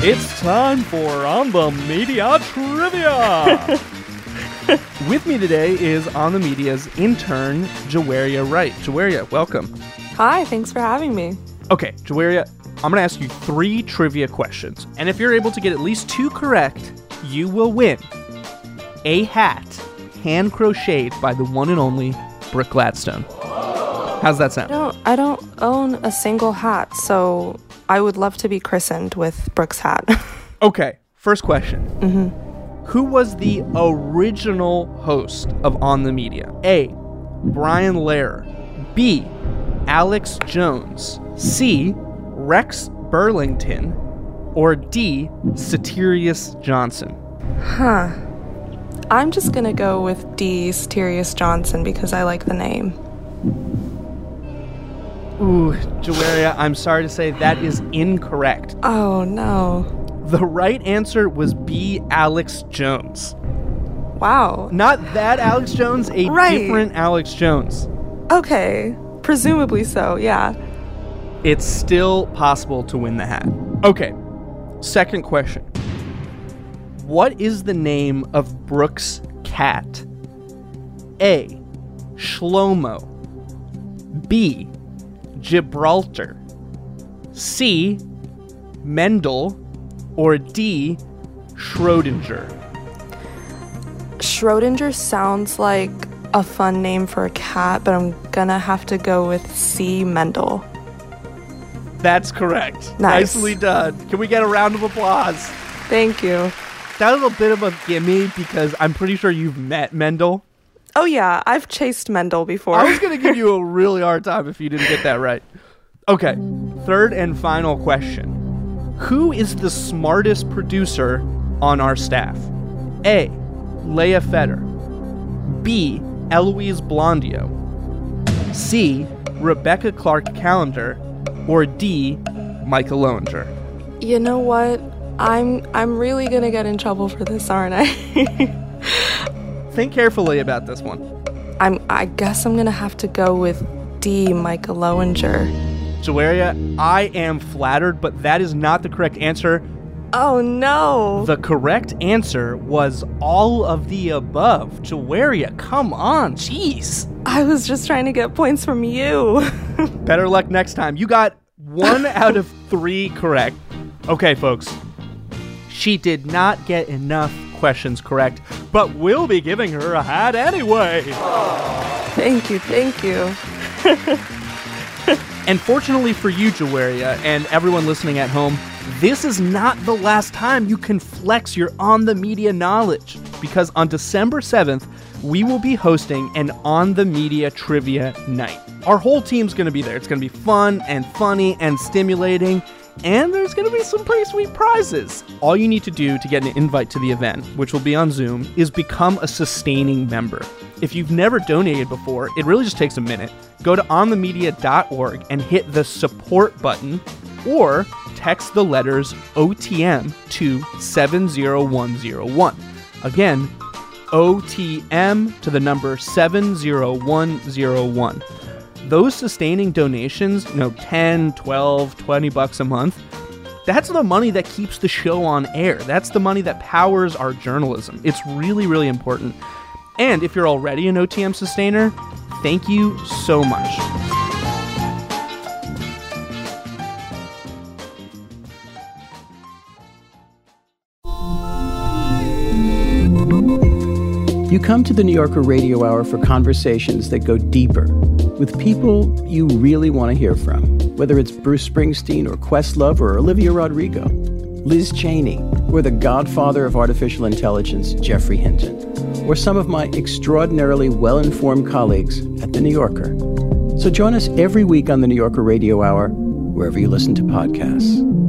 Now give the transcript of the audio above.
It's time for On the Media Trivia! With me today is On the Media's intern, Jawaria Wright. Jawaria, welcome. Hi, thanks for having me. Okay, Jawaria, I'm going to ask you 3 trivia questions. And if you're able to get at least 2 correct, you will win a hat hand-crocheted by the one and only Brooke Gladstone. How's that sound? I don't own a single hat, so I would love to be christened with Brooke's hat. Okay, first question. Who was the original host of On the Media? A, Brian Lehrer. B, Alex Jones. C, Rex Burlington. Or D, Satirius Johnson. I'm just gonna go with D, Satirius Johnson, because I like the name. Ooh, Jawaria, I'm sorry to say that is incorrect. Oh, no. The right answer was B, Alex Jones. Wow. Not that Alex Jones, a different Alex Jones. Okay. Presumably so, yeah. It's still possible to win the hat. Okay, second question. What is the name of Brooke's cat? A, Shlomo. B, Gibraltar. C, Mendel. Or D, Schrodinger. Schrodinger sounds like a fun name for a cat, but I'm gonna have to go with C, Mendel. That's correct. Nice. Nicely done. Can we get a round of applause? Thank you. That was a bit of a gimme because I'm pretty sure you've met Mendel. Oh yeah, I've chased Mendel before. I was going to give you a really hard time if you didn't get that right. Okay, third and final question. Who is the smartest producer on our staff? A, Leah Feder. B, Eloise Blondio. C, Rebecca Clark Callender. Or D, Micah Lowinger. You know what? I'm really gonna get in trouble for this, aren't I? Think carefully about this one. I guess I'm gonna have to go with D, Micah Lowinger. Jawaria, I am flattered, but that is not the correct answer. Oh no! The correct answer was all of the above. Jawaria, come on, jeez. I was just trying to get points from you. Better luck next time. You got 1 out of 3 correct. Okay, folks. She did not get enough questions correct, but we'll be giving her a hat anyway. Thank you. And fortunately for you, Jawaria, and everyone listening at home, this is not the last time you can flex your On the Media knowledge, because on December 7th, we will be hosting an On the Media Trivia Night. Our whole team's going to be there. It's going to be fun and funny and stimulating, and there's going to be some pretty sweet prizes. All you need to do to get an invite to the event, which will be on Zoom, is become a sustaining member. If you've never donated before, it really just takes a minute. Go to onthemedia.org and hit the support button, or text the letters OTM to 70101. Again, OTM to the number 70101. Those sustaining donations, $10, $12, $20 a month, that's the money that keeps the show on air. That's the money that powers our journalism. It's really, really important. And if you're already an OTM sustainer, thank you so much. You come to the New Yorker Radio Hour for conversations that go deeper with people you really want to hear from, whether it's Bruce Springsteen or Questlove or Olivia Rodrigo, Liz Cheney, or the godfather of artificial intelligence, Geoffrey Hinton, or some of my extraordinarily well-informed colleagues at The New Yorker. So join us every week on the New Yorker Radio Hour, wherever you listen to podcasts.